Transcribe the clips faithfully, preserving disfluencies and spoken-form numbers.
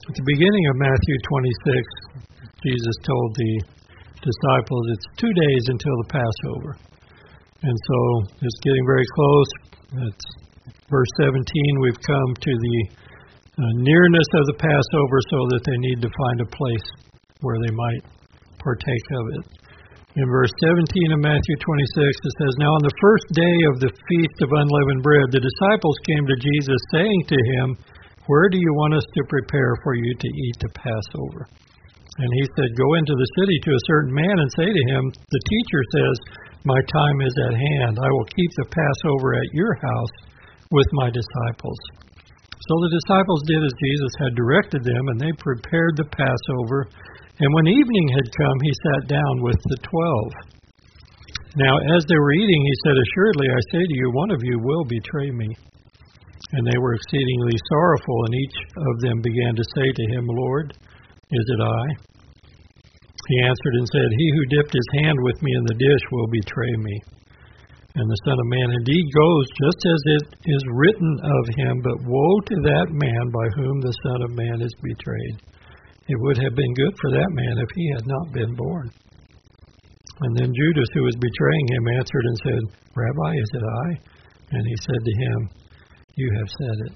At the beginning of Matthew twenty-six, Jesus told the disciples it's two days until the Passover. And so it's getting very close. It's verse seventeen, we've come to the uh, nearness of the Passover so that they need to find a place where they might partake of it. In verse seventeen of Matthew twenty-six, it says, "Now on the first day of the Feast of Unleavened Bread, the disciples came to Jesus, saying to him, 'Where do you want us to prepare for you to eat the Passover?' And he said, 'Go into the city to a certain man and say to him, the teacher says, my time is at hand. I will keep the Passover at your house with my disciples.' So the disciples did as Jesus had directed them, and they prepared the Passover. And when evening had come, he sat down with the twelve. Now as they were eating, he said, 'Assuredly I say to you, one of you will betray me.' And they were exceedingly sorrowful, and each of them began to say to him, 'Lord, is it I?' He answered and said, 'He who dipped his hand with me in the dish will betray me. And the Son of Man indeed goes just as it is written of him, but woe to that man by whom the Son of Man is betrayed. It would have been good for that man if he had not been born.' And then Judas, who was betraying him, answered and said, 'Rabbi, is it I?' And he said to him, 'You have said it.'"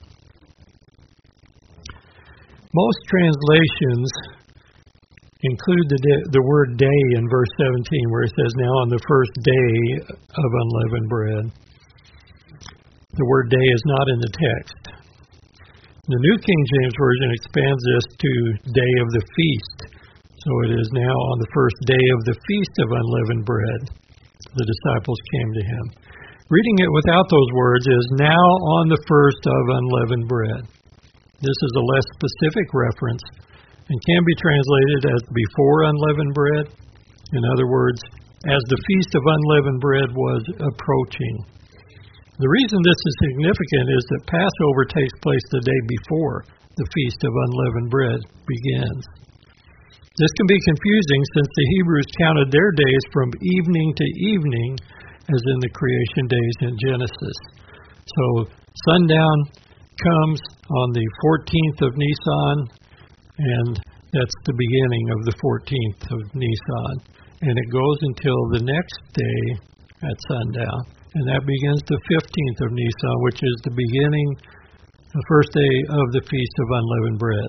Most translations include the, day, the word day in verse seventeen, where it says, "Now on the first day of unleavened bread." The word day is not in the text. The New King James Version expands this to day of the feast. So it is now on the first day of the feast of unleavened bread. The disciples came to him. Reading it without those words is now on the first of unleavened bread. This is a less specific reference and can be translated as before unleavened bread. In other words, as the feast of unleavened bread was approaching. The reason this is significant is that Passover takes place the day before the feast of unleavened bread begins. This can be confusing since the Hebrews counted their days from evening to evening, as in the creation days in Genesis. So sundown comes on the fourteenth of Nisan, and that's the beginning of the fourteenth of Nisan. And it goes until the next day at sundown. And that begins the fifteenth of Nisan, which is the beginning, the first day of the Feast of Unleavened Bread.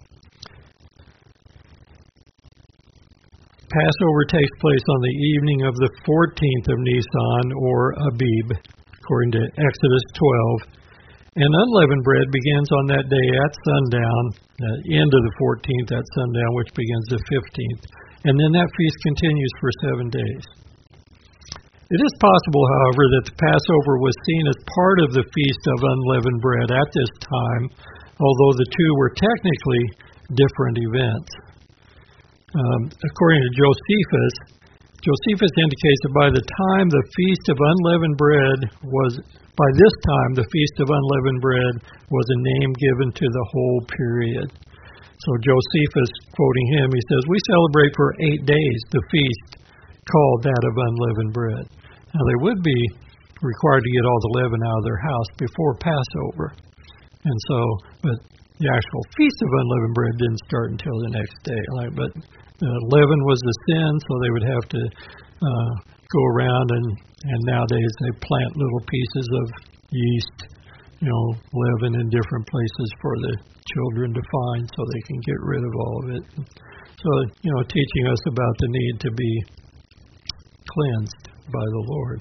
Passover takes place on the evening of the fourteenth of Nisan, or Abib, according to Exodus twelve. And unleavened bread begins on that day at sundown, the end of the fourteenth at sundown, which begins the fifteenth. And then that feast continues for seven days. It is possible, however, that the Passover was seen as part of the Feast of Unleavened Bread at this time, although the two were technically different events. Um, according to Josephus, Josephus indicates that by the time the Feast of Unleavened Bread was, by this time the Feast of Unleavened Bread was a name given to the whole period. So Josephus, quoting him, he says, "We celebrate for eight days the feast called that of unleavened bread." Now they would be required to get all the leaven out of their house before Passover. And so, but the actual Feast of Unleavened Bread didn't start until the next day. Like, but uh, leaven was the sin, so they would have to uh, go around and, and nowadays they plant little pieces of yeast, you know, leaven in different places for the children to find so they can get rid of all of it. So, you know, teaching us about the need to be cleansed by the Lord.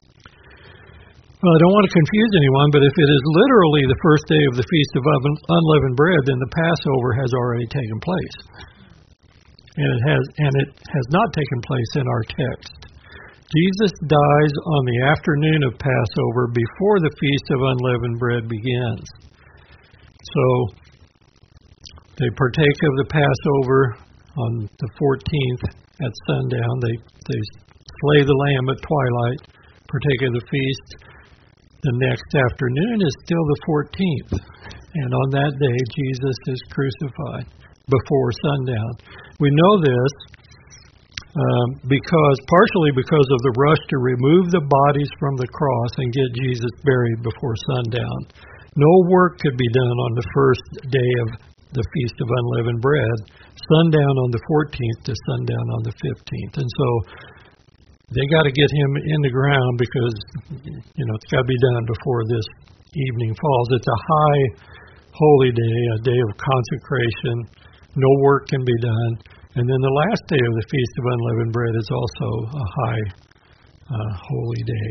Well, I don't want to confuse anyone, but if it is literally the first day of the Feast of Unleavened Bread, then the Passover has already taken place. And it has and it has not taken place in our text. Jesus dies on the afternoon of Passover before the Feast of Unleavened Bread begins. So they partake of the Passover on the fourteenth at sundown. They they slay the lamb at twilight, partake of the feast. The next afternoon is still the fourteenth. And on that day, Jesus is crucified before sundown. We know this um, because, partially because of the rush to remove the bodies from the cross and get Jesus buried before sundown. No work could be done on the first day of the Feast of Unleavened Bread, sundown on the fourteenth to sundown on the fifteenth. And so they got to get him in the ground because, you know, it's got to be done before this evening falls. It's a high holy day, a day of consecration. No work can be done. And then the last day of the Feast of Unleavened Bread is also a high uh, holy day.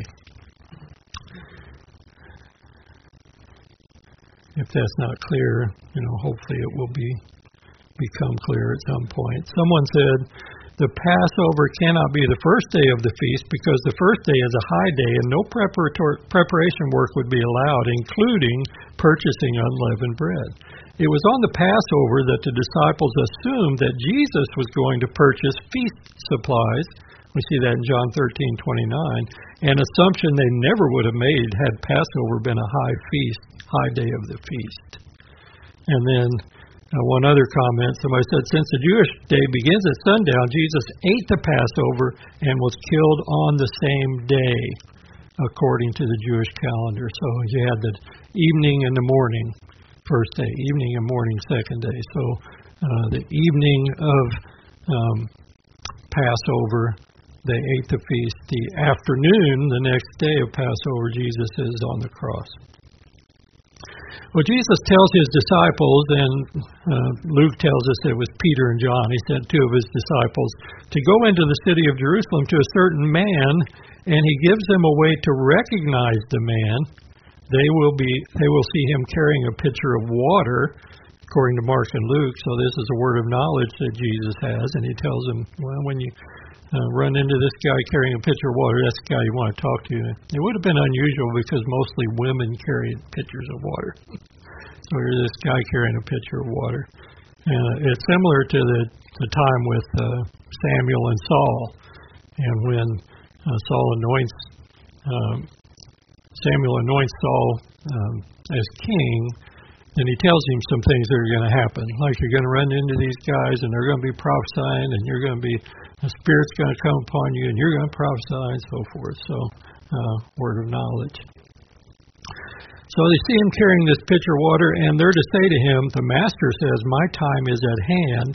If that's not clear, you know, hopefully it will be become clear at some point. Someone said, the Passover cannot be the first day of the feast because the first day is a high day and no preparator- preparation work would be allowed, including purchasing unleavened bread. It was on the Passover that the disciples assumed that Jesus was going to purchase feast supplies. We see that in John thirteen twenty-nine, an assumption they never would have made had Passover been a high feast, high day of the feast. And then Uh, one other comment, somebody said, since the Jewish day begins at sundown, Jesus ate the Passover and was killed on the same day, according to the Jewish calendar. So you had the evening and the morning, first day, evening and morning, second day. So uh, the evening of um, Passover, they ate the feast. The afternoon, the next day of Passover, Jesus is on the cross. Well, Jesus tells his disciples, and uh, Luke tells us it was Peter and John, he sent two of his disciples, to go into the city of Jerusalem to a certain man, and he gives them a way to recognize the man. They will be, they will see him carrying a pitcher of water, according to Mark and Luke. So this is a word of knowledge that Jesus has, and he tells them, well, when you uh, run into this guy carrying a pitcher of water, that's the guy you want to talk to. It would have been unusual because mostly women carried pitchers of water. So here's this guy carrying a pitcher of water. And uh, it's similar to the, the time with uh, Samuel and Saul. And when uh, Saul anoints, um, Samuel anoints Saul um, as king, then he tells him some things that are going to happen. Like you're going to run into these guys and they're going to be prophesying and you're going to be, the Spirit's going to come upon you and you're going to prophesy and so forth. So, uh, word of knowledge. So they see him carrying this pitcher of water, and they're to say to him, the Master says, my time is at hand.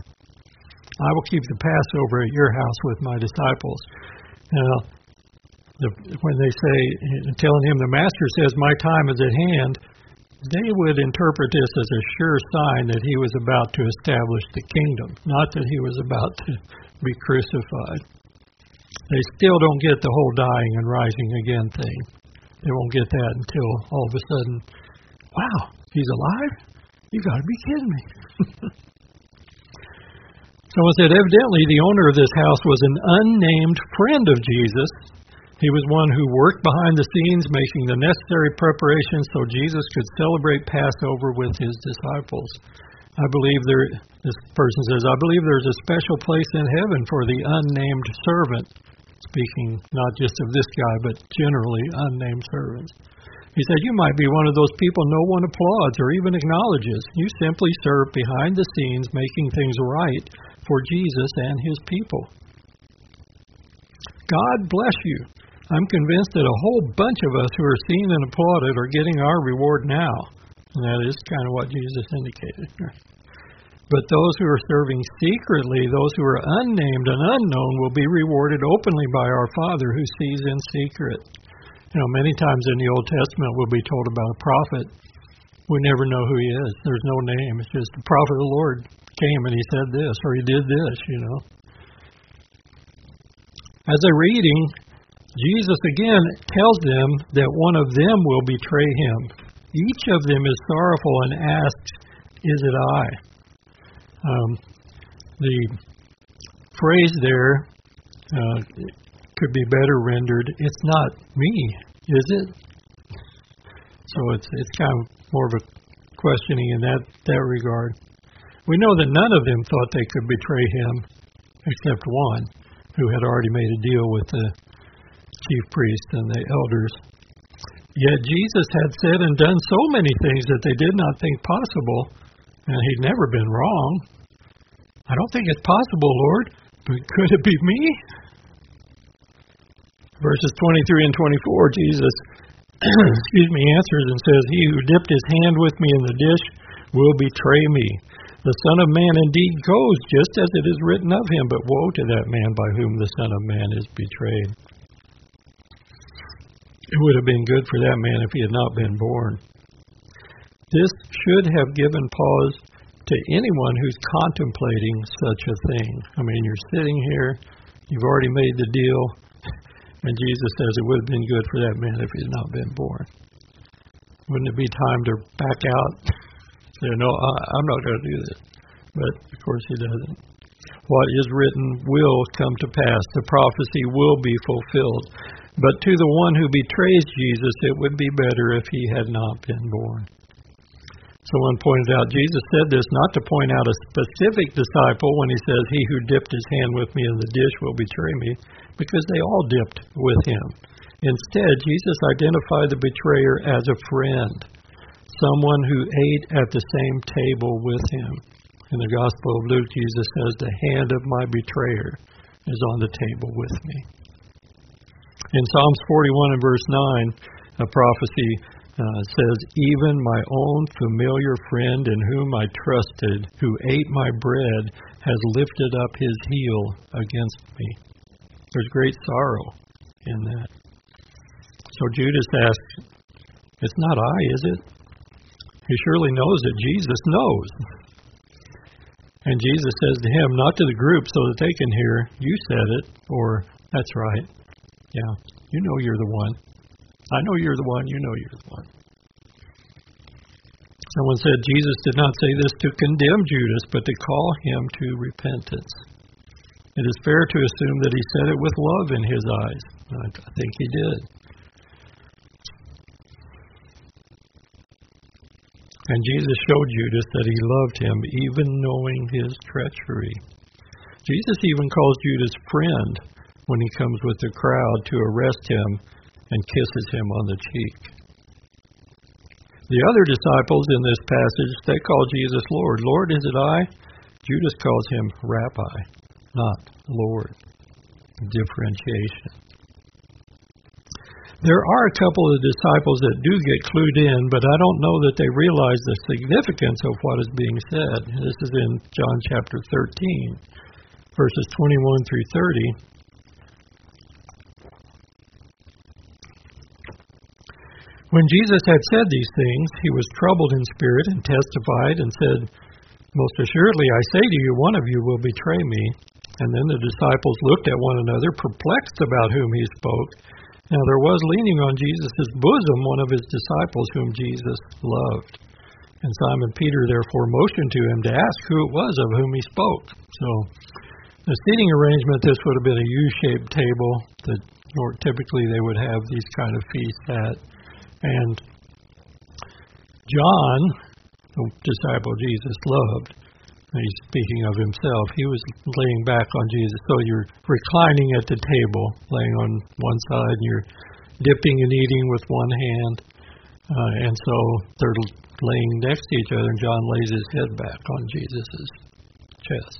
I will keep the Passover at your house with my disciples. Now, the, when they say, telling him the Master says, my time is at hand, they would interpret this as a sure sign that he was about to establish the kingdom, not that he was about to be crucified. They still don't get the whole dying and rising again thing. They won't get that until all of a sudden, wow, he's alive? You got to be kidding me. Someone said, evidently the owner of this house was an unnamed friend of Jesus. He was one who worked behind the scenes, making the necessary preparations so Jesus could celebrate Passover with his disciples. I believe there, this person says, I believe there's a special place in heaven for the unnamed servant. Speaking not just of this guy, but generally unnamed servants. He said, you might be one of those people no one applauds or even acknowledges. You simply serve behind the scenes, making things right for Jesus and his people. God bless you. I'm convinced that a whole bunch of us who are seen and applauded are getting our reward now. And that is kind of what Jesus indicated. But those who are serving secretly, those who are unnamed and unknown, will be rewarded openly by our Father who sees in secret. You know, many times in the Old Testament we'll be told about a prophet. We never know who he is. There's no name. It's just the prophet of the Lord came and he said this or he did this, you know. As they're reading, Jesus again tells them that one of them will betray him. Each of them is sorrowful and asks, is it I? Um, the phrase there uh, could be better rendered, it's not me, is it? So it's it's kind of more of a questioning in that, that regard. We know that none of them thought they could betray him, except one, who had already made a deal with the chief priest and the elders. Yet Jesus had said and done so many things that they did not think possible, and he'd never been wrong. I don't think it's possible, Lord, but could it be me? Verses twenty-three and twenty-four, Jesus excuse me, answers and says, he who dipped his hand with me in the dish will betray me. The Son of Man indeed goes just as it is written of him, but woe to that man by whom the Son of Man is betrayed. It would have been good for that man if he had not been born. This should have given pause to anyone who's contemplating such a thing. I mean, you're sitting here, you've already made the deal, and Jesus says it would have been good for that man if he had not been born. Wouldn't it be time to back out? Say, no, I, I'm not going to do this. But, of course, he doesn't. What is written will come to pass. The prophecy will be fulfilled. But to the one who betrays Jesus, it would be better if he had not been born. Someone pointed out, Jesus said this not to point out a specific disciple when he says, he who dipped his hand with me in the dish will betray me, because they all dipped with him. Instead, Jesus identified the betrayer as a friend, someone who ate at the same table with him. In the Gospel of Luke, Jesus says, the hand of my betrayer is on the table with me. In Psalms forty-one and verse nine, a prophecy uh, says, even my own familiar friend in whom I trusted, who ate my bread, has lifted up his heel against me. There's great sorrow in that. So Judas asks, it's not I, is it? He surely knows that Jesus knows. And Jesus says to him, not to the group so that they can hear, you said it, or that's right. Yeah, you know you're the one. I know you're the one, you know you're the one. Someone said Jesus did not say this to condemn Judas, but to call him to repentance. It is fair to assume that he said it with love in his eyes. I think he did. And Jesus showed Judas that he loved him, even knowing his treachery. Jesus even calls Judas friend when he comes with the crowd to arrest him and kisses him on the cheek. The other disciples in this passage, they call Jesus Lord. Lord, is it I? Judas calls him Rabbi, not Lord. Differentiation. There are a couple of disciples that do get clued in, but I don't know that they realize the significance of what is being said. This is in John chapter thirteen, verses twenty-one through thirty. When Jesus had said these things, he was troubled in spirit and testified and said, most assuredly I say to you, one of you will betray me. And then the disciples looked at one another, perplexed about whom he spoke. Now there was leaning on Jesus' bosom one of his disciples whom Jesus loved. And Simon Peter therefore motioned to him to ask who it was of whom he spoke. So the seating arrangement, this would have been a U-shaped table that or typically they would have these kind of feasts at. And John, the disciple Jesus loved, he's speaking of himself, he was laying back on Jesus. So you're reclining at the table, laying on one side, and you're dipping and eating with one hand. Uh, and so they're laying next to each other, and John lays his head back on Jesus' chest.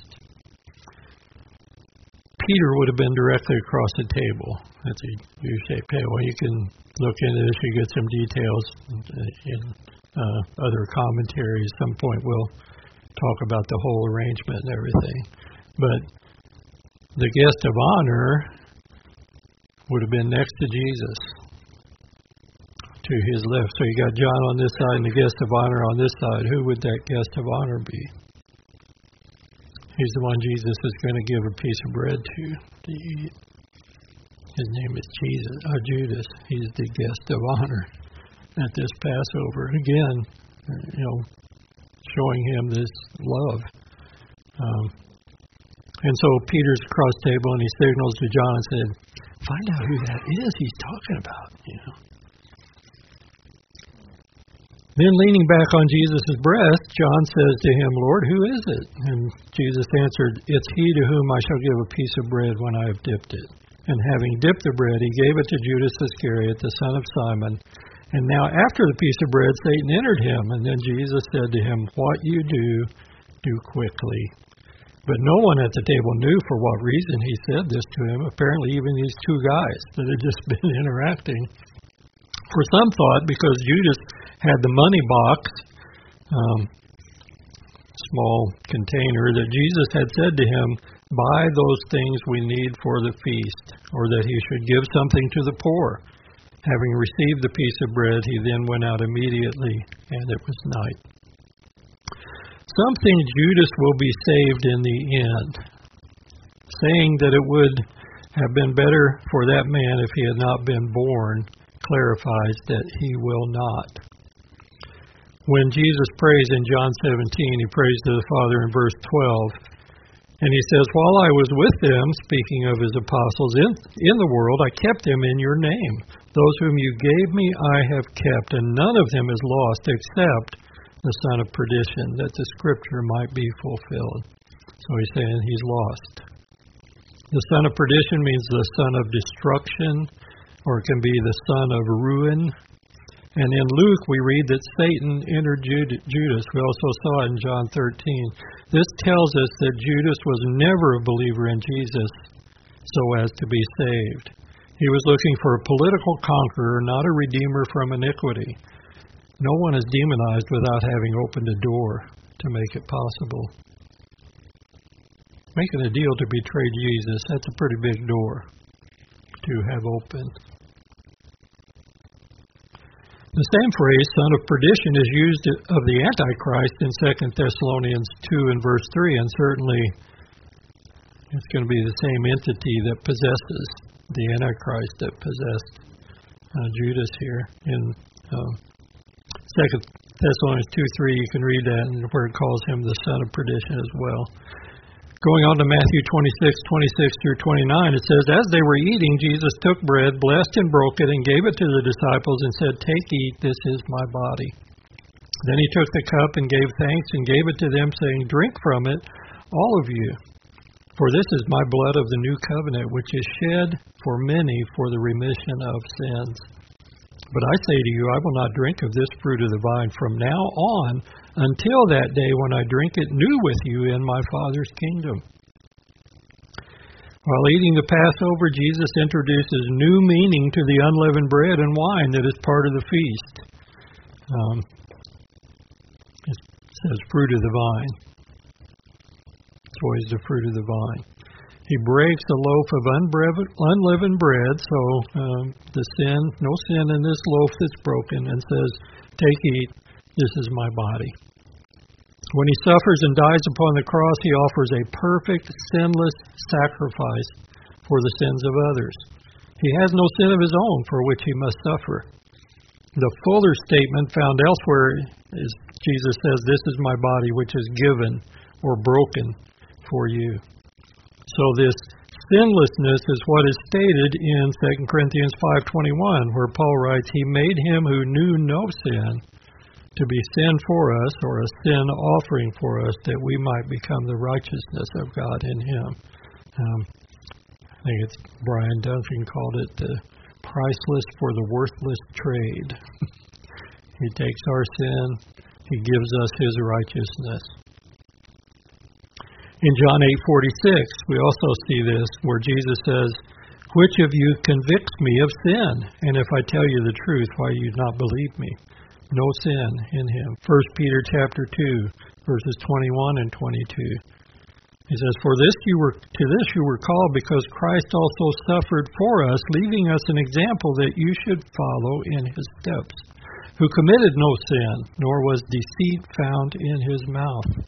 Peter would have been directly across the table. That's a U-shaped table. You can look into this, you get some details in uh, other commentaries. At some point we'll talk about the whole arrangement and everything. But the guest of honor would have been next to Jesus, to his left. So you got John on this side and the guest of honor on this side. Who would that guest of honor be? He's the one Jesus is going to give a piece of bread to to eat. His name is Jesus, or Judas. He's the guest of honor at this Passover. Again, you know, showing him this love. Um, and so Peter's across the table and he signals to John and said, find out who that is he's talking about, you know. Then leaning back on Jesus' breast, John says to him, Lord, who is it? And Jesus answered, it's he to whom I shall give a piece of bread when I have dipped it. And having dipped the bread, he gave it to Judas Iscariot, the son of Simon. And now after the piece of bread, Satan entered him. And then Jesus said to him, what you do, do quickly. But no one at the table knew for what reason he said this to him. Apparently even these two guys that had just been interacting. For some thought, because Judas had the money box, um, small container, that Jesus had said to him, "Buy those things we need for the feast," or that he should give something to the poor. Having received the piece of bread, he then went out immediately, and it was night. Some think Judas will be saved in the end, saying that it would have been better for that man if he had not been born, clarifies that he will not. When Jesus prays in John seventeen, he prays to the Father in verse twelve, and he says, "While I was with them," speaking of his apostles, in, in the world, I kept them in your name. Those whom you gave me I have kept, and none of them is lost except the son of perdition, that the scripture might be fulfilled. So he's saying he's lost. The son of perdition means the son of destruction, or it can be the son of ruin. And in Luke we read that Satan entered Judas. We also saw it in John thirteen. This tells us that Judas was never a believer in Jesus so as to be saved. He was looking for a political conqueror, not a redeemer from iniquity. No one is demonized without having opened a door to make it possible. Making a deal to betray Jesus, that's a pretty big door to have opened. The same phrase, son of perdition, is used of the Antichrist in Second Thessalonians two and verse three, and certainly it's going to be the same entity that possesses the Antichrist that possessed uh, Judas here. In um, Second Thessalonians two three, you can read that, and where it calls him the son of perdition as well. Going on to Matthew twenty-six, twenty-six through twenty-nine, it says, "As they were eating, Jesus took bread, blessed and broke it, and gave it to the disciples, and said, 'Take, eat, this is my body.' Then he took the cup and gave thanks and gave it to them, saying, 'Drink from it, all of you, for this is my blood of the new covenant, which is shed for many for the remission of sins. But I say to you, I will not drink of this fruit of the vine from now on until that day when I drink it new with you in my Father's kingdom.'" While eating the Passover, Jesus introduces new meaning to the unleavened bread and wine that is part of the feast. Um, it says fruit of the vine. It's always the fruit of the vine. He breaks a loaf of unleavened bread, so um, the sin, no sin in this loaf that's broken, and says, "Take, eat, this is my body." When he suffers and dies upon the cross, he offers a perfect, sinless sacrifice for the sins of others. He has no sin of his own for which he must suffer. The fuller statement found elsewhere is Jesus says, "This is my body which is given or broken for you." So this sinlessness is what is stated in Second Corinthians five twenty-one, where Paul writes, "He made him who knew no sin to be sin for us, or a sin offering for us, that we might become the righteousness of God in him." Um, I think it's Brian Duncan called it the priceless for the worthless trade. He takes our sin, he gives us his righteousness. In John eight forty-six, we also see this, where Jesus says, "Which of you convicts me of sin? And if I tell you the truth, why do you not believe me?" No sin in him. First Peter chapter two, verses twenty-one and twenty-two. He says, "For this you were to this you were called, because Christ also suffered for us, leaving us an example that you should follow in his steps, who committed no sin, nor was deceit found in his mouth."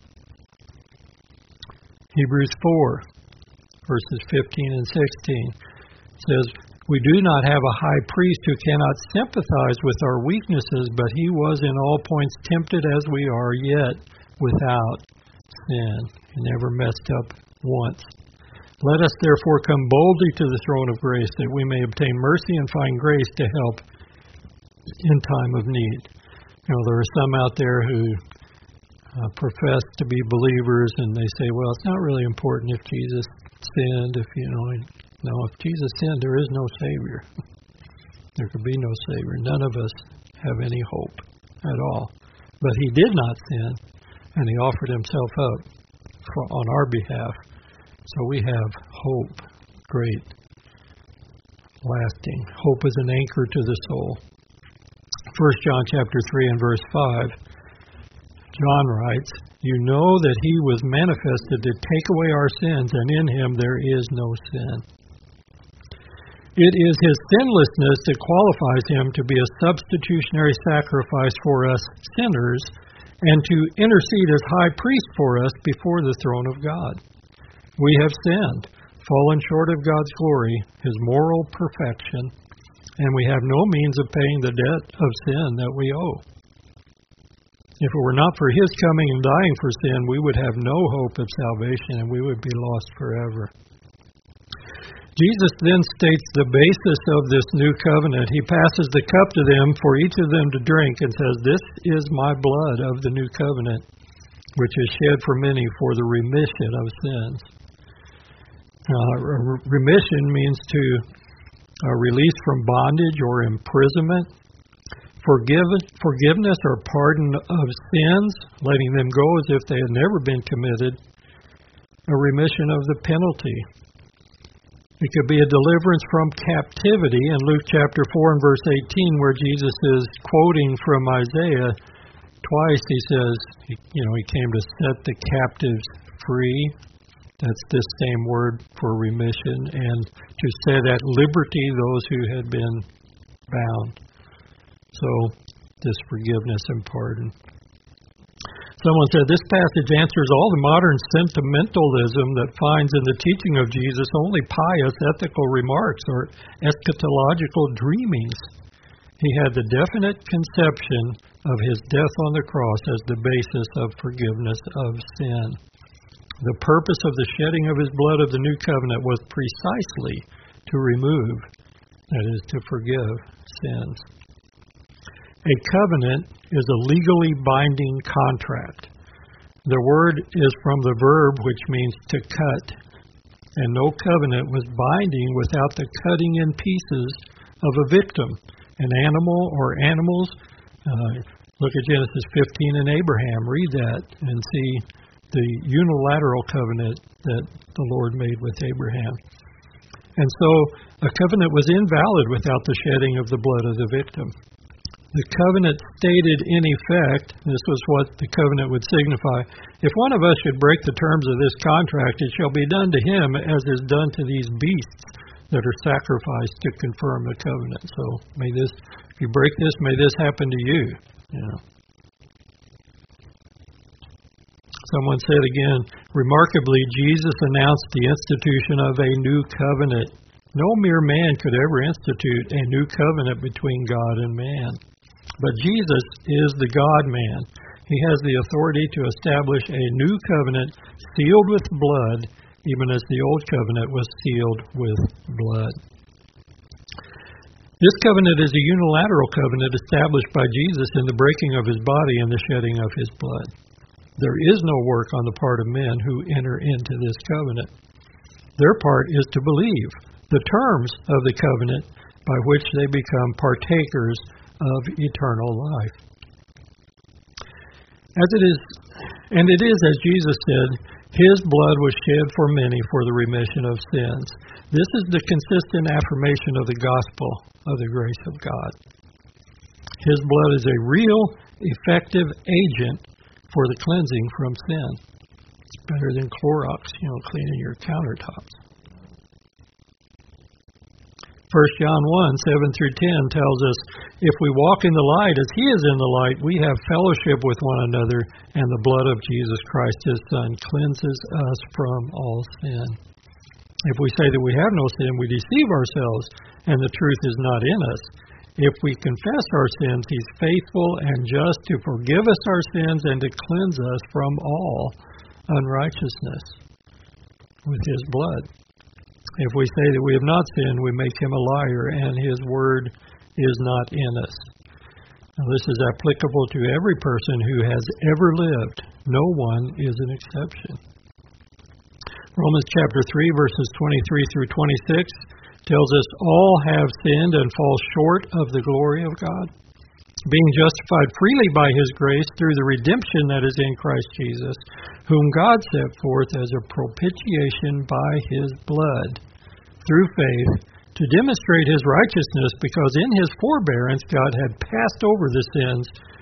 Hebrews four, verses fifteen and sixteen says, "We do not have a high priest who cannot sympathize with our weaknesses, but he was in all points tempted as we are, yet without sin." He never messed up once. "Let us therefore come boldly to the throne of grace, that we may obtain mercy and find grace to help in time of need." You know, there are some out there who Uh, profess to be believers, and they say, "Well, it's not really important if Jesus sinned. If you know, no, if Jesus sinned, there is no Savior. There could be no Savior. None of us have any hope at all. But he did not sin, and he offered himself up for, on our behalf. So we have hope, great, lasting. Hope is an anchor to the soul. First John chapter three and verse five. John writes, You know that he was manifested to take away our sins, and in him there is no sin. It is his sinlessness that qualifies him to be a substitutionary sacrifice for us sinners and to intercede as high priest for us before the throne of God. We have sinned, fallen short of God's glory, his moral perfection, and we have no means of paying the debt of sin that we owe. If it were not for his coming and dying for sin, we would have no hope of salvation and we would be lost forever. Jesus then states the basis of this new covenant. He passes the cup to them for each of them to drink and says, "This is my blood of the new covenant, which is shed for many for the remission of sins." Uh, remission means to uh, release from bondage or imprisonment. Forgive, forgiveness or pardon of sins, letting them go as if they had never been committed. A remission of the penalty. It could be a deliverance from captivity. In Luke chapter four and verse eighteen, where Jesus is quoting from Isaiah, twice he says, you know, he came to set the captives free. That's this same word for remission. And to set at liberty those who had been bound. So, this forgiveness and pardon. Someone said, this passage answers all the modern sentimentalism that finds in the teaching of Jesus only pious ethical remarks or eschatological dreamings. He had the definite conception of his death on the cross as the basis of forgiveness of sin. The purpose of the shedding of his blood of the new covenant was precisely to remove, that is, to forgive sins. A covenant is a legally binding contract. The word is from the verb which means to cut, and no covenant was binding without the cutting in pieces of a victim, an animal or animals. Uh, look at Genesis fifteen and Abraham. Read that and see the unilateral covenant that the Lord made with Abraham. And so a covenant was invalid without the shedding of the blood of the victim. The covenant stated in effect, this was what the covenant would signify, if one of us should break the terms of this contract, it shall be done to him as is done to these beasts that are sacrificed to confirm the covenant. So may this, if you break this, may this happen to you. You know. Someone said again, remarkably, Jesus announced the institution of a new covenant. No mere man could ever institute a new covenant between God and man. But Jesus is the God-man. He has the authority to establish a new covenant sealed with blood, even as the old covenant was sealed with blood. This covenant is a unilateral covenant established by Jesus in the breaking of his body and the shedding of his blood. There is no work on the part of men who enter into this covenant. Their part is to believe the terms of the covenant by which they become partakers of eternal life. As it is, and it is as Jesus said, his blood was shed for many for the remission of sins. This is the consistent affirmation of the gospel of the grace of God. His blood is a real, effective agent for the cleansing from sin. It's better than Clorox, you know, cleaning your countertops. First John one, seven through ten tells us, if we walk in the light as he is in the light, we have fellowship with one another, and the blood of Jesus Christ, his Son, cleanses us from all sin. If we say that we have no sin, we deceive ourselves, and the truth is not in us. If we confess our sins, he's faithful and just to forgive us our sins and to cleanse us from all unrighteousness with his blood. If we say that we have not sinned, we make him a liar, and his word is not in us. Now, this is applicable to every person who has ever lived. No one is an exception. Romans chapter three, verses twenty-three through twenty-six tells us all have sinned and fall short of the glory of God, being justified freely by his grace through the redemption that is in Christ Jesus, whom God set forth as a propitiation by his blood, through faith, to demonstrate his righteousness, because in his forbearance God had passed over the sins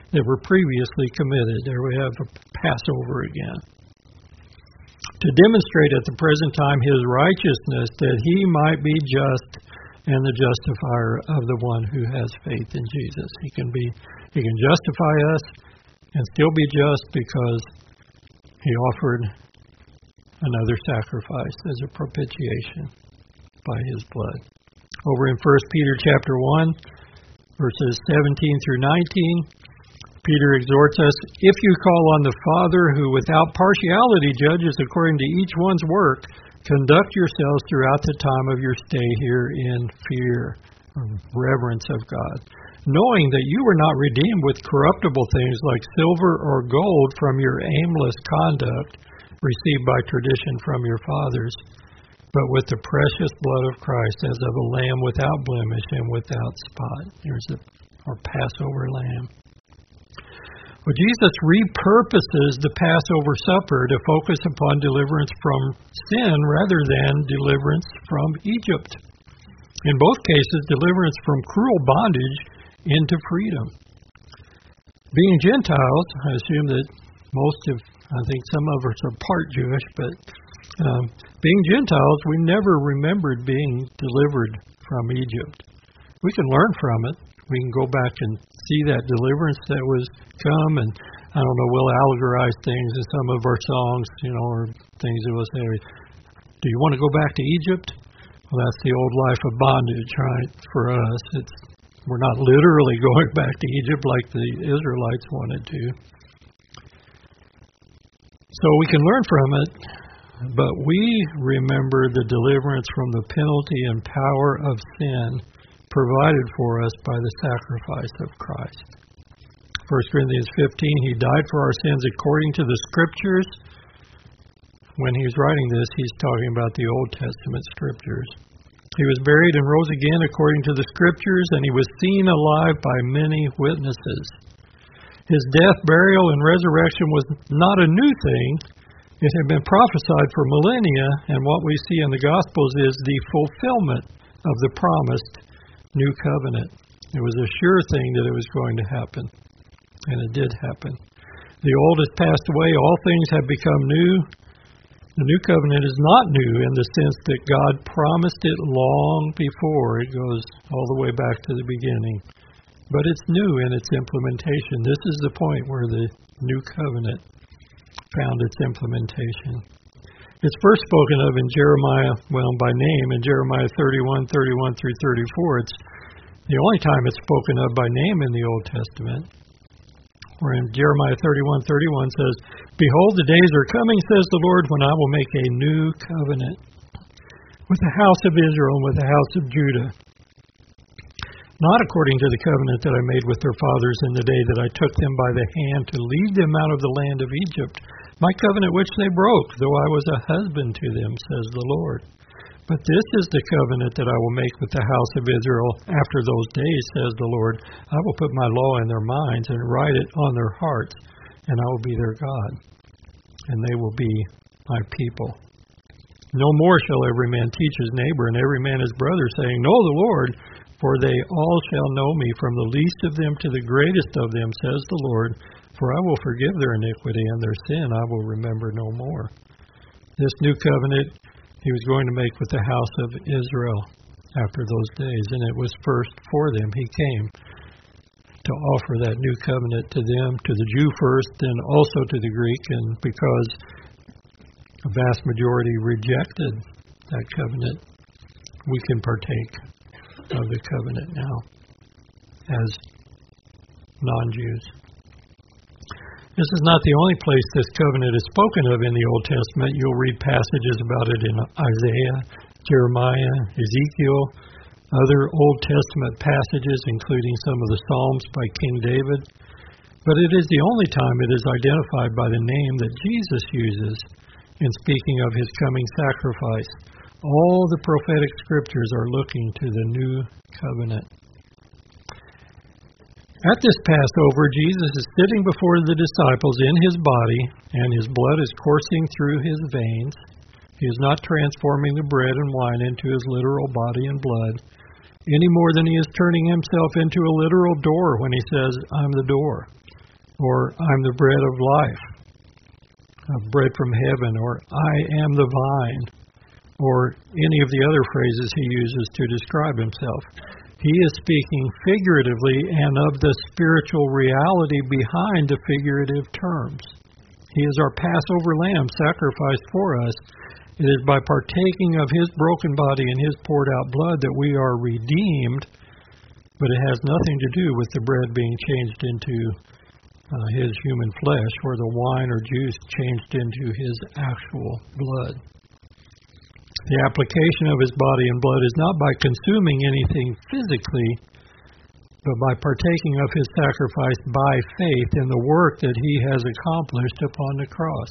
that were previously committed. There we have a Passover again. To demonstrate at the present time his righteousness, that he might be just and the justifier of the one who has faith in Jesus. He can be, he can justify us and still be just because he offered another sacrifice as a propitiation by his blood. Over in First Peter chapter one, verses seventeen through nineteen, Peter exhorts us, if you call on the Father who without partiality judges according to each one's work, conduct yourselves throughout the time of your stay here in fear, reverence of God, knowing that you were not redeemed with corruptible things like silver or gold from your aimless conduct received by tradition from your fathers, but with the precious blood of Christ as of a lamb without blemish and without spot. Here's the, our Passover lamb. Well, Jesus repurposes the Passover supper to focus upon deliverance from sin rather than deliverance from Egypt. In both cases, deliverance from cruel bondage into freedom. Being Gentiles, I assume that most of, I think some of us are part Jewish, but um, being Gentiles, we never remembered being delivered from Egypt. We can learn from it. We can go back and see that deliverance that was come, and I don't know, we'll allegorize things in some of our songs, you know, or things that will say, do you want to go back to Egypt? Well, that's the old life of bondage, right, for us. It's We're not literally going back to Egypt like the Israelites wanted to. So we can learn from it, but we remember the deliverance from the penalty and power of sin provided for us by the sacrifice of Christ. First Corinthians fifteen, he died for our sins according to the Scriptures. When he's writing this, he's talking about the Old Testament Scriptures. He was buried and rose again according to the Scriptures, and he was seen alive by many witnesses. His death, burial, and resurrection was not a new thing. It had been prophesied for millennia, and what we see in the Gospels is the fulfillment of the promised new covenant. It was a sure thing that it was going to happen, and it did happen. The old has passed away, all things have become new. The new covenant is not new in the sense that God promised it long before. It goes all the way back to the beginning. But it's new in its implementation. This is the point where the new covenant found its implementation. It's first spoken of in Jeremiah, well, by name, in Jeremiah thirty-one, thirty-one through thirty-four. It's the only time it's spoken of by name in the Old Testament. Where in Jeremiah thirty-one, thirty-one says, behold, the days are coming, says the Lord, when I will make a new covenant with the house of Israel and with the house of Judah. Not according to the covenant that I made with their fathers in the day that I took them by the hand to lead them out of the land of Egypt, my covenant which they broke, though I was a husband to them, says the Lord. But this is the covenant that I will make with the house of Israel after those days, says the Lord. I will put my law in their minds and write it on their hearts, and I will be their God, and they will be my people. No more shall every man teach his neighbor and every man his brother, saying, know the Lord, for they all shall know me, from the least of them to the greatest of them, says the Lord. For I will forgive their iniquity, and their sin I will remember no more. This new covenant he was going to make with the house of Israel after those days, and it was first for them. He came to offer that new covenant to them, to the Jew first, then also to the Greek, and because a vast majority rejected that covenant, we can partake of the covenant now as non-Jews. This is not the only place this covenant is spoken of in the Old Testament. You'll read passages about it in Isaiah, Jeremiah, Ezekiel, other Old Testament passages, including some of the Psalms by King David. But it is the only time it is identified by the name that Jesus uses in speaking of his coming sacrifice. All the prophetic scriptures are looking to the new covenant. At this Passover, Jesus is sitting before the disciples in his body, and his blood is coursing through his veins. He is not transforming the bread and wine into his literal body and blood, any more than he is turning himself into a literal door when he says, I'm the door. or I'm the bread of life, uh, bread from heaven, or I am the vine, or any of the other phrases he uses to describe himself. He is speaking figuratively and of the spiritual reality behind the figurative terms. He is our Passover lamb sacrificed for us. It is by partaking of his broken body and his poured out blood that we are redeemed, but it has nothing to do with the bread being changed into uh, his human flesh or the wine or juice changed into his actual blood. The application of his body and blood is not by consuming anything physically, but by partaking of his sacrifice by faith in the work that he has accomplished upon the cross.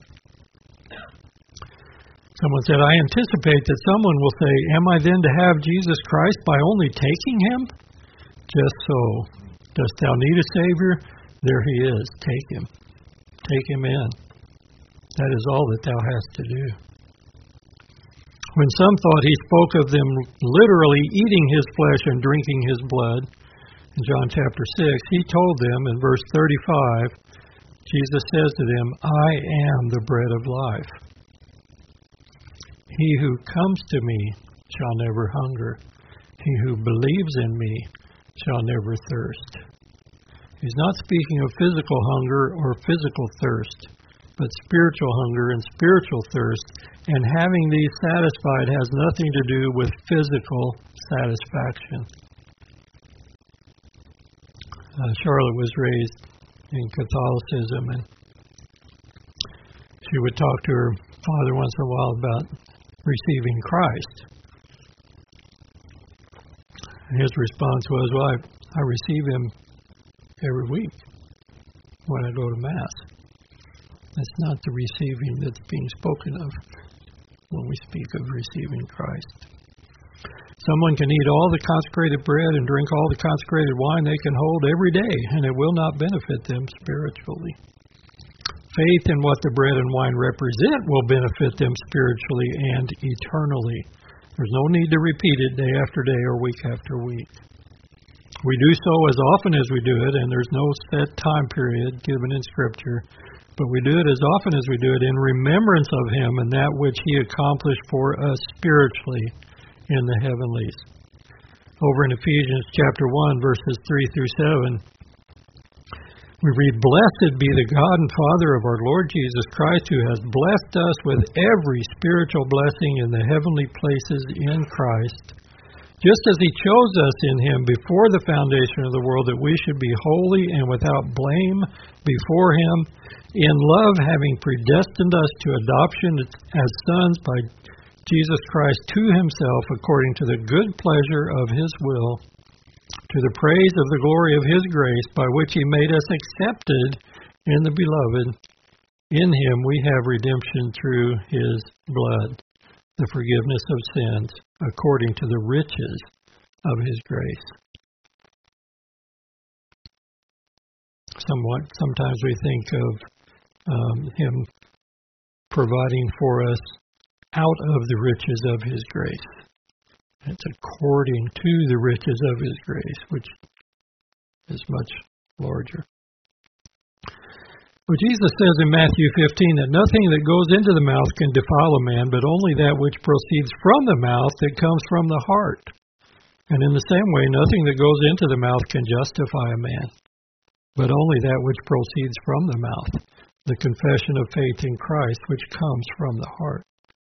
Someone said, I anticipate that someone will say, am I then to have Jesus Christ by only taking him? Just so. Dost thou need a Savior? There he is. Take him. Take him in. That is all that thou hast to do. When some thought he spoke of them literally eating his flesh and drinking his blood, in John chapter six, he told them in verse thirty-five, Jesus says to them, I am the bread of life. He who comes to me shall never hunger. He who believes in me shall never thirst. He's not speaking of physical hunger or physical thirst, but spiritual hunger and spiritual thirst, and having these satisfied has nothing to do with physical satisfaction. Uh, Charlotte was raised in Catholicism, and she would talk to her father once in a while about receiving Christ. And his response was, well, I, I receive him every week when I go to Mass. That's not the receiving that's being spoken of when we speak of receiving Christ. Someone can eat all the consecrated bread and drink all the consecrated wine they can hold every day, and it will not benefit them spiritually. Faith in what the bread and wine represent will benefit them spiritually and eternally. There's no need to repeat it day after day or week after week. We do so as often as we do it, and there's no set time period given in Scripture, but we do it as often as we do it in remembrance of him and that which he accomplished for us spiritually in the heavenlies. Over in Ephesians chapter one, verses three through seven, we read, Blessed be the God and Father of our Lord Jesus Christ, who has blessed us with every spiritual blessing in the heavenly places in Christ, just as he chose us in him before the foundation of the world, that we should be holy and without blame before him, in love having predestined us to adoption as sons by Jesus Christ to himself, according to the good pleasure of his will, to the praise of the glory of his grace, by which he made us accepted in the beloved. In him we have redemption through his blood, the forgiveness of sins, according to the riches of his grace. Somewhat, sometimes we think of um, him providing for us out of the riches of his grace. It's according to the riches of his grace, which is much larger. Well, Jesus says in Matthew fifteen that nothing that goes into the mouth can defile a man, but only that which proceeds from the mouth that comes from the heart. And in the same way, nothing that goes into the mouth can justify a man, but only that which proceeds from the mouth, the confession of faith in Christ, which comes from the heart.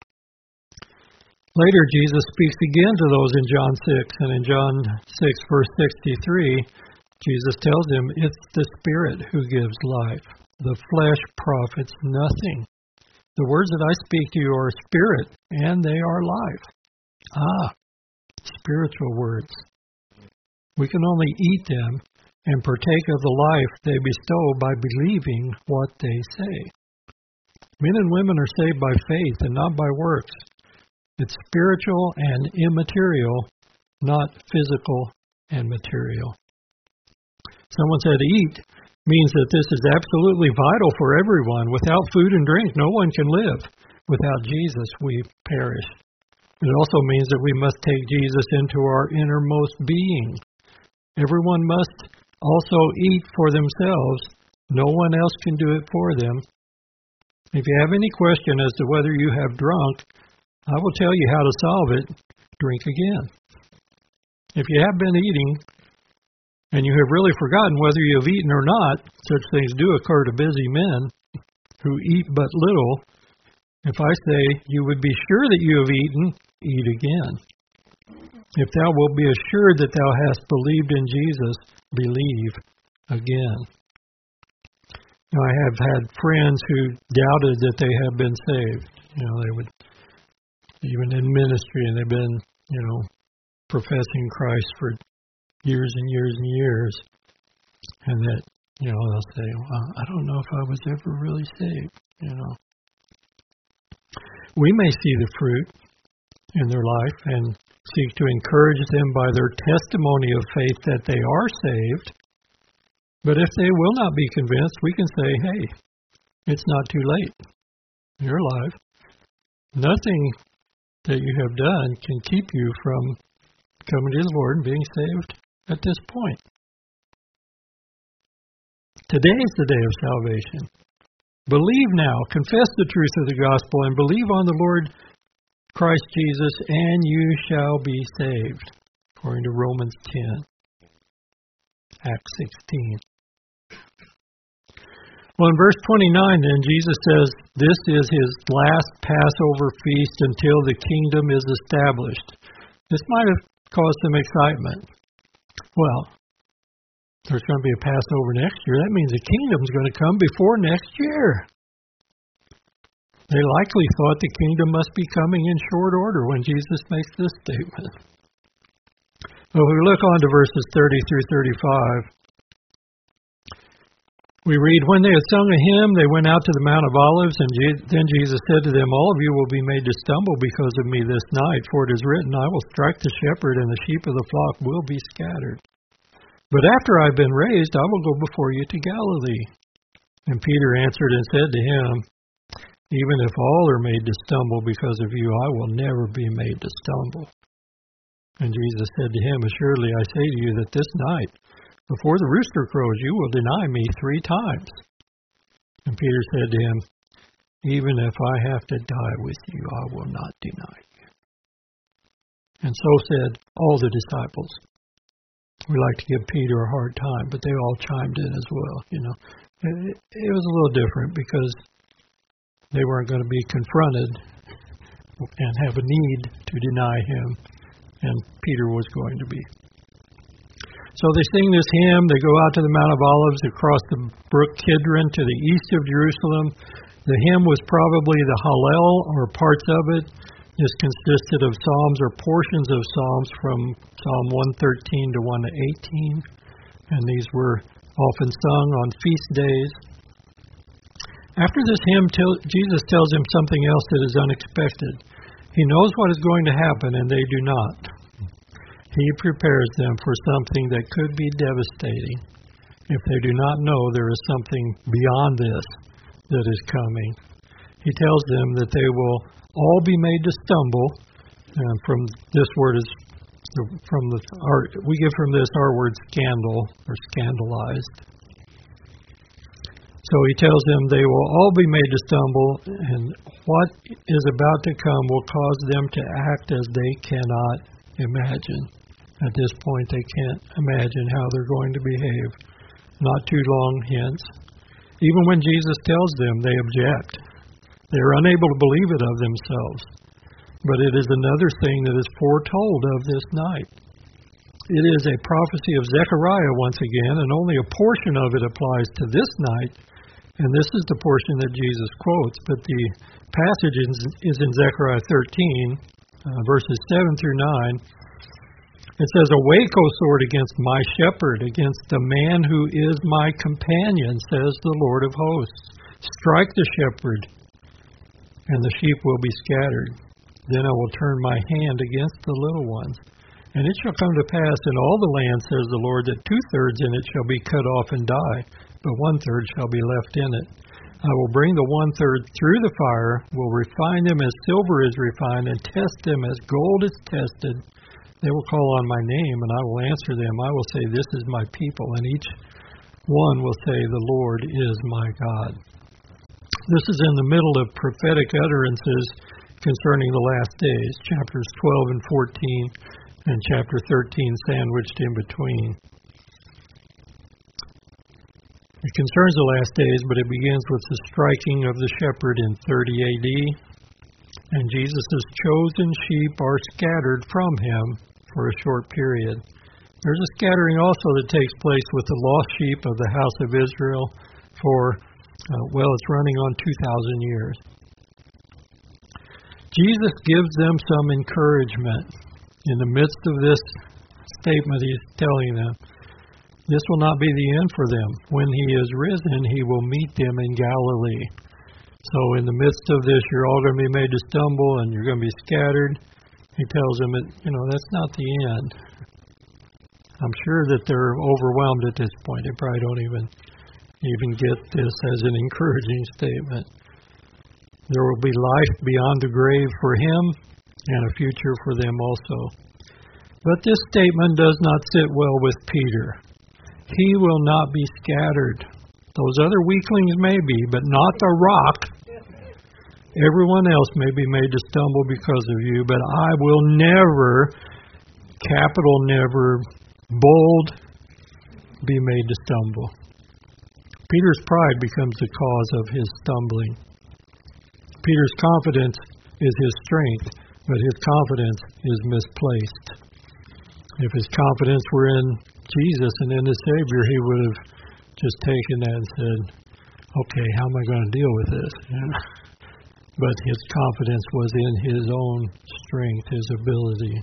Later, Jesus speaks again to those in John six, and in John six, verse sixty-three, Jesus tells them, it's the Spirit who gives life. The flesh profits nothing. The words that I speak to you are spirit, and they are life. Ah, spiritual words. We can only eat them and partake of the life they bestow by believing what they say. Men and women are saved by faith and not by works. It's spiritual and immaterial, not physical and material. Someone said eat means that this is absolutely vital for everyone. Without food and drink, no one can live. Without Jesus, we perish. It also means that we must take Jesus into our innermost being. Everyone must also eat for themselves, No one else can do it for them. If you have any question as to whether you have drunk, I will tell you how to solve it. Drink again. If you have been eating, and you have really forgotten whether you have eaten or not, such things do occur to busy men who eat but little. If I say, you would be sure that you have eaten, eat again. If thou wilt be assured that thou hast believed in Jesus, believe again. Now, I have had friends who doubted that they have been saved. You know, they would, even in ministry, and they've been, you know, professing Christ for years and years and years. And that, you know, they'll say, well, I don't know if I was ever really saved, you know. We may see the fruit in their life and seek to encourage them by their testimony of faith that they are saved. But if they will not be convinced, we can say, hey, it's not too late. You're alive. Nothing that you have done can keep you from coming to the Lord and being saved at this point. Today is the day of salvation. Believe now, confess the truth of the gospel, and believe on the Lord Christ Jesus, and you shall be saved, according to Romans ten, Acts sixteen. Well, in verse twenty-nine, then, Jesus says, this is his last Passover feast until the kingdom is established. This might have caused some excitement. Well, there's going to be a Passover next year. That means the kingdom's going to come before next year. They likely thought the kingdom must be coming in short order when Jesus makes this statement. Well, if we look on to verses thirty through thirty-five, we read, when they had sung a hymn, they went out to the Mount of Olives, and Je- then Jesus said to them, all of you will be made to stumble because of me this night, for it is written, I will strike the shepherd, and the sheep of the flock will be scattered. But after I have been raised, I will go before you to Galilee. And Peter answered and said to him, even if all are made to stumble because of you, I will never be made to stumble. And Jesus said to him, assuredly I say to you that this night, before the rooster crows, you will deny me three times. And Peter said to him, even if I have to die with you, I will not deny you. And so said all the disciples. We like to give Peter a hard time, but they all chimed in as well. You know, it, it was a little different because they weren't going to be confronted and have a need to deny him, and Peter was going to be. So they sing this hymn, they go out to the Mount of Olives across the brook Kidron to the east of Jerusalem. The hymn was probably the Hallel or parts of it. This consisted of psalms or portions of psalms from Psalm one thirteen to one eighteen, and these were often sung on feast days. After this hymn, Jesus tells him something else that is unexpected. He knows what is going to happen, and they do not. He prepares them for something that could be devastating. If they do not know there is something beyond this that is coming. He tells them that they will all be made to stumble. And from this word is from the our, we get from this our word scandal or scandalized. So he tells them they will all be made to stumble, and what is about to come will cause them to act as they cannot imagine. At this point, they can't imagine how they're going to behave. Not too long hence. Even when Jesus tells them, they object. They are unable to believe it of themselves. But it is another thing that is foretold of this night. It is a prophecy of Zechariah once again, and only a portion of it applies to this night. And this is the portion that Jesus quotes, but the passage is in Zechariah thirteen, uh, verses seven through nine. It says, awake, O sword, against my shepherd, against the man who is my companion, says the Lord of hosts. Strike the shepherd, and the sheep will be scattered. Then I will turn my hand against the little ones. And it shall come to pass in all the land, says the Lord, that two-thirds in it shall be cut off and die, but one-third shall be left in it. I will bring the one-third through the fire, will refine them as silver is refined, and test them as gold is tested. They will call on my name, and I will answer them. I will say, this is my people, and each one will say, "The Lord is my God." This is in the middle of prophetic utterances concerning the last days, chapters twelve and fourteen, and chapter thirteen sandwiched in between. It concerns the last days, but it begins with the striking of the shepherd in thirty A D, and Jesus' chosen sheep are scattered from him for a short period. There's a scattering also that takes place with the lost sheep of the house of Israel for, uh, well, it's running on two thousand years. Jesus gives them some encouragement in the midst of this statement. He's telling them, this will not be the end for them. When he is risen, he will meet them in Galilee. So in the midst of this, you're all going to be made to stumble and you're going to be scattered. He tells them, that, you know, that's not the end. I'm sure that they're overwhelmed at this point. They probably don't even even get this as an encouraging statement. There will be life beyond the grave for him and a future for them also. But this statement does not sit well with Peter. He will not be scattered. Those other weaklings may be, but not the rock. Everyone else may be made to stumble because of you, but I will never, capital never, bold, be made to stumble. Peter's pride becomes the cause of his stumbling. Peter's confidence is his strength, but his confidence is misplaced. If his confidence were in Jesus and in the Savior, he would have just taken that and said, okay, how am I going to deal with this? But his confidence was in his own strength, his ability.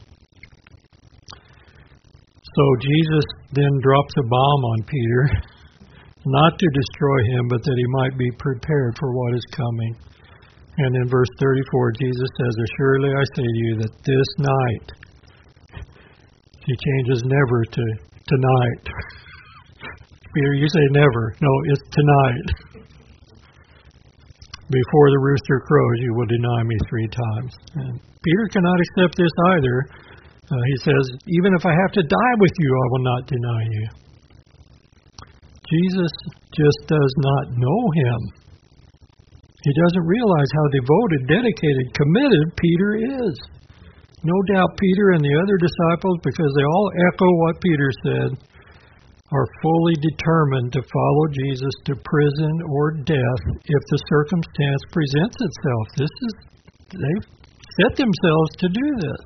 So Jesus then drops a bomb on Peter, not to destroy him, but that he might be prepared for what is coming. And in verse thirty-four, Jesus says, assuredly I say to you that this night, he changes never to tonight. Peter, you say never. No, it's tonight. Before the rooster crows, you will deny me three times. And Peter cannot accept this either. Uh, he says, even if I have to die with you, I will not deny you. Jesus just does not know him. He doesn't realize how devoted, dedicated, committed Peter is. No doubt Peter and the other disciples, because they all echo what Peter said, are fully determined to follow Jesus to prison or death if the circumstance presents itself. This is, they've set themselves to do this.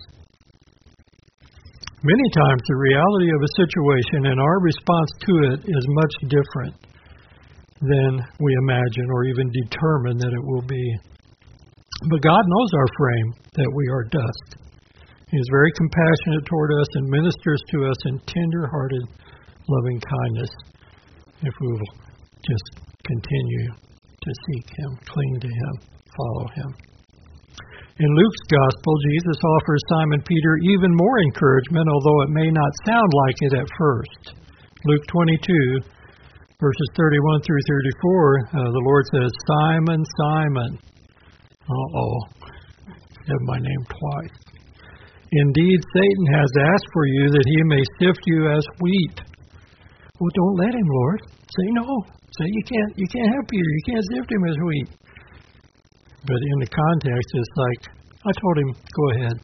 Many times the reality of a situation and our response to it is much different than we imagine or even determine that it will be. But God knows our frame, that we are dust. He is very compassionate toward us and ministers to us in tender-hearted loving kindness if we will just continue to seek him, cling to him, follow him. In Luke's Gospel, Jesus offers Simon Peter even more encouragement, although it may not sound like it at first. Luke twenty-two, verses thirty-one through thirty-four, uh, the Lord says, Simon, Simon. Uh-oh, I have my name twice. Indeed, Satan has asked for you that he may sift you as wheat. Well, don't let him, Lord. Say no. Say you can't. You can't have Peter. You can't sift him as wheat. But in the context, it's like, I told him, go ahead.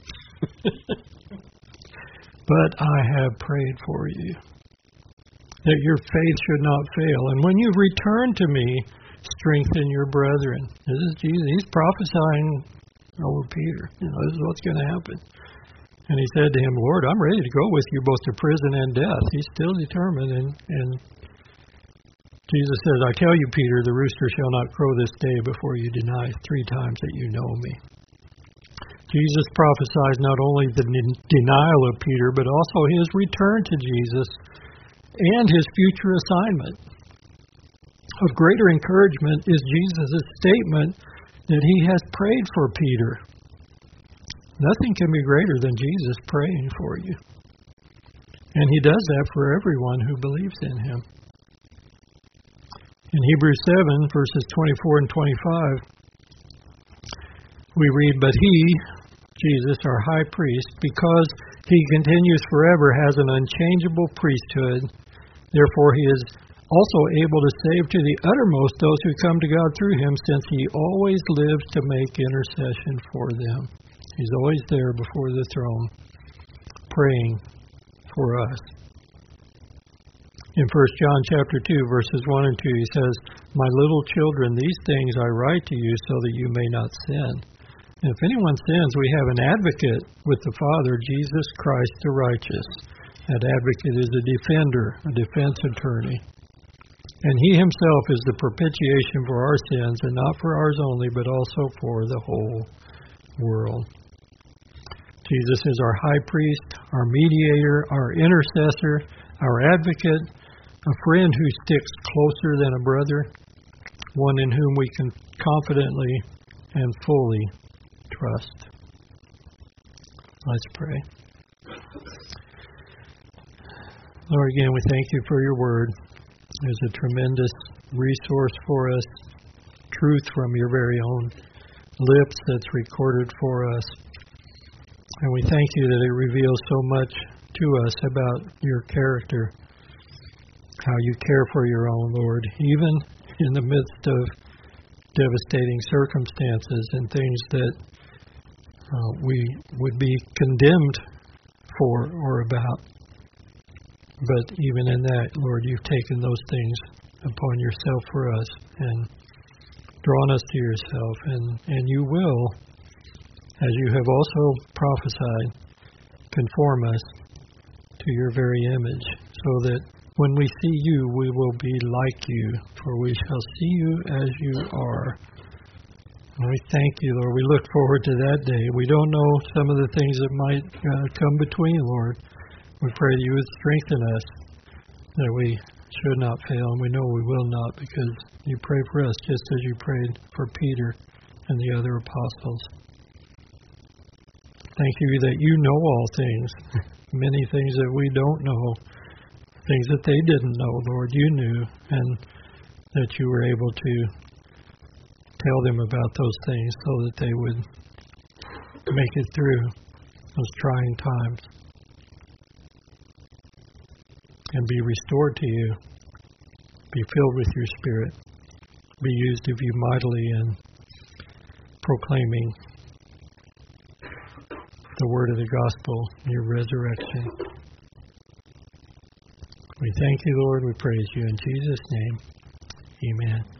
But I have prayed for you, that your faith should not fail. And when you return to me, strengthen your brethren. This is Jesus. He's prophesying over Peter. You know, this is what's going to happen. And he said to him, Lord, I'm ready to go with you both to prison and death. He's still determined. And, and Jesus says, I tell you, Peter, the rooster shall not crow this day before you deny three times that you know me. Jesus prophesies not only the denial of Peter, but also his return to Jesus and his future assignment. Of greater encouragement is Jesus' statement that he has prayed for Peter. Nothing can be greater than Jesus praying for you. And he does that for everyone who believes in him. In Hebrews seven, verses twenty-four and twenty-five, we read, But he, Jesus, our high priest, because he continues forever, has an unchangeable priesthood. Therefore he is also able to save to the uttermost those who come to God through him, since he always lives to make intercession for them. He's always there before the throne, praying for us. In First John chapter two, verses one and two, he says, "My little children, these things I write to you so that you may not sin. And if anyone sins, we have an advocate with the Father, Jesus Christ the righteous." That advocate is a defender, a defense attorney. And he himself is the propitiation for our sins, and not for ours only, but also for the whole world. Jesus is our high priest, our mediator, our intercessor, our advocate, a friend who sticks closer than a brother, one in whom we can confidently and fully trust. Let's pray. Lord, again, we thank you for your word. It's a tremendous resource for us, truth from your very own lips that's recorded for us. And we thank you that it reveals so much to us about your character, how you care for your own, Lord, even in the midst of devastating circumstances and things that uh, we would be condemned for or about. But even in that, Lord, you've taken those things upon yourself for us and drawn us to yourself. And, and you will, as you have also prophesied, conform us to your very image, so that when we see you, we will be like you, for we shall see you as you are. And we thank you, Lord. We look forward to that day. We don't know some of the things that might uh, come between, Lord. We pray that you would strengthen us, that we should not fail, and we know we will not, because you pray for us just as you prayed for Peter and the other apostles. Thank you that you know all things, many things that we don't know, things that they didn't know, Lord, you knew, and that you were able to tell them about those things so that they would make it through those trying times and be restored to you, be filled with your Spirit, be used of you mightily in proclaiming the word of the gospel, your resurrection. We thank you, Lord. We praise you in Jesus' name. Amen.